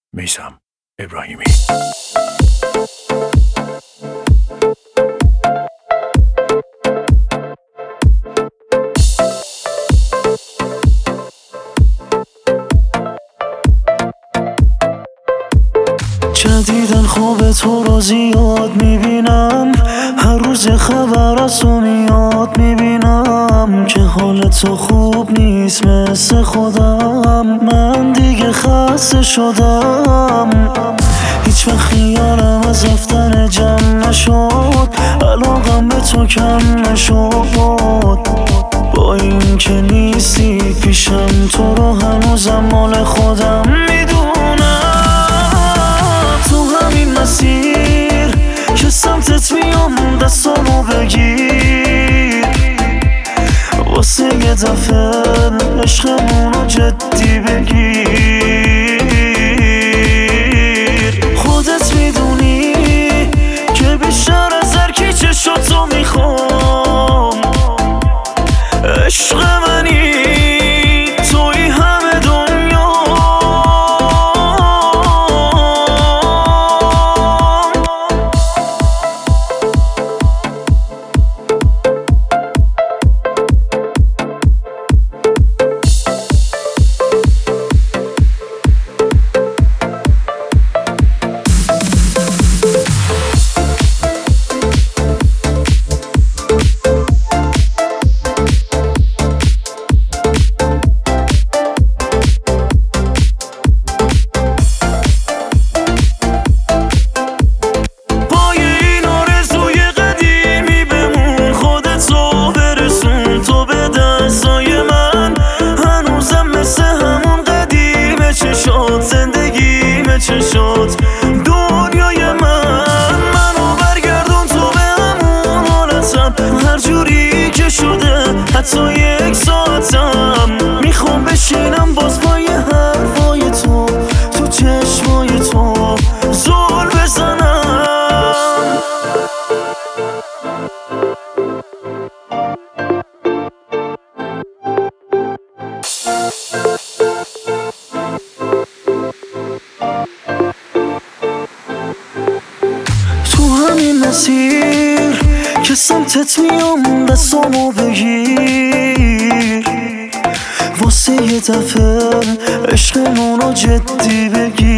میثم ابراهیمی. جدیدن خواب تو رو زیاد میبینم، هر روز خبر از تو میاد میبینم که حال تو خوب نیست مثل خودم. من دیگه خسته شدم، هیچ وقت خیالم از رفتن جمع نشد، علاقم به تو کم نشد. با این که نیستی پیشم تو رو هنوزم مال خودم میدونم. تو همین مسیر که سمتت میام دستامو بگیر، واسه یه دفعه عشقمونو جدی بگیر. خودت میدونی که بیشتر از هر کی چشاتو میخوام، عشق منی توی همه دنیا. چه شد دنیای منو برگردون تو به همون حالتم، هر جوری که شده حتی یک ساعتم میخوام بشینم باز پای حرفای تو چشمای تو زل بزنم. همین مسیر که سمتت میام دستامو بگیر، واسه یه دفعه عشقمونو جدی بگیر.